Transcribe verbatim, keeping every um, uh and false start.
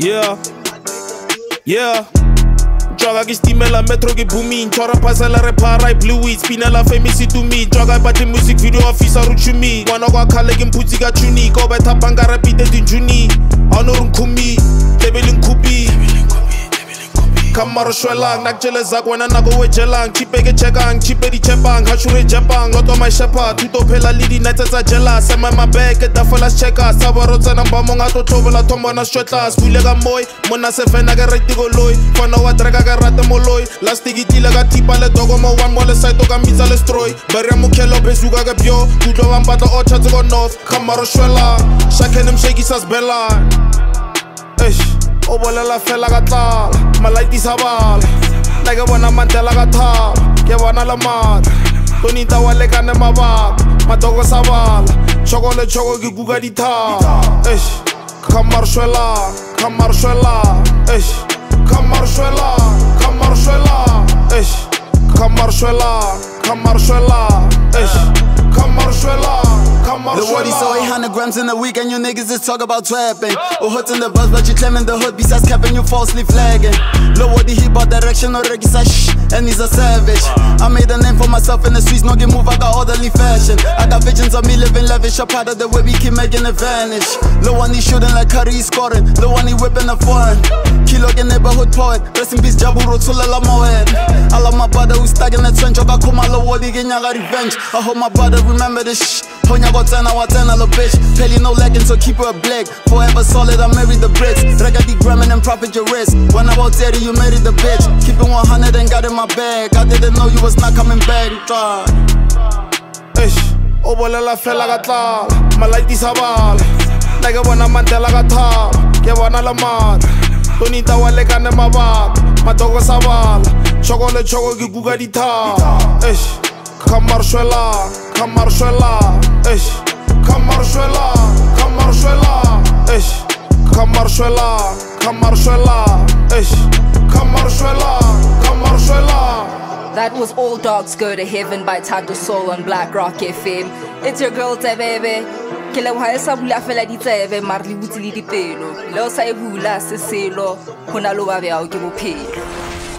Yeah, yeah. Joga ke stimela metro ke booming. Chora pasela re para blue weed. Spinela famous to me. Joga ba the music video officer ruchumi. Wana kwa khale ke mputsi ka tuni. Go betha banga repeat it in juni. Ano runkumi, tebelin kupi. Kamaro shwelang, nakjele zak wena nako wejelang. Chipe ke chekang, chipe di chepang. Hachure jepang, loto my shepherd. Tuto phela lidi nights tsa jela. Sema my bag, ke dafola checker. Sabaro tsena ba monga to tobela tombana shwetlas. Bule ka moy, mona se fena ka right goloi. Fana wa drega ka rate moloi. Last igitile ka tipa le dogo mo one mo le side to ka mitsa le stroy. Bare mukhelo bezuka ke byo. Kutlo wa mpata o chatse go north. Kamaro shwelang, shakenem shaky sas bella. Eish, o bolela fela ka tlala, malaiti sa bala. Nna ke bona Mandela ka thaba, ke bona le mata. Tonita wa lekane mabaka, matoko sa bala. Choko le choko ke kuka dithaba. Eish, Kamaro shwelang, Kamaro shwelang. Eish, Kamaro shwelang, Kamaro shwelang. Eish, Kamaro shwelang, Kamaro shwelang. Eish, Kamaro shwelang. The wordy so eight hundred grams in a week and you niggas just talk about trapping. Or hoods in the bus but you claiming the hood besides capping you falsely flagging. Low wordy he bought direction or Ricky said shh and he's a savage. I made a name for myself in the streets, no get move, I got orderly fashion. I got visions of me living lavish, a part of the way we keep making it vanish. Low one he shooting like Curry, he scoring. Low one he whipping a foreign. Kilo get neighborhood poet. Rest in peace Jaburo Tulala Moed. I love my brother who's stuck in the trench. I got Kuma low wordy getting revenge. I hope my brother remember this shh. Honya got ten, I want ten, I love bitch. Pelly no lacking, so keep her a black. Forever solid, I married the bricks. Rega the gramming and profit your risk. When I was thirty, you married the bitch. Keep it one hundred and got in my bag. I didn't know you was not coming back. Try. Eish, o bolela fela ka tlala, malaiti sa bala. Nna ke bona Mandela ka thaba, ke bona le mata. Tonita wa lekane mabaka, matoko sa bala. Choko le choko ke kuka dithaba. Eish, Kamaro shwelang, Kamaro shwelang. Eish, Kamaro shwelang, Kamaro shwelang. Eish, Kamaro shwelang, Kamaro shwelang. Eish, Kamaro shwelang, Kamaro shwelang. That was All Dogs Go to Heaven by Tato Soul on Black Rock F M. It's your girl Tebebe. Ke leboha e sa bula fela di tsebe mara le butse le dipelo. Le o sa e bula se selo, hona lo ba beao ke bophelo.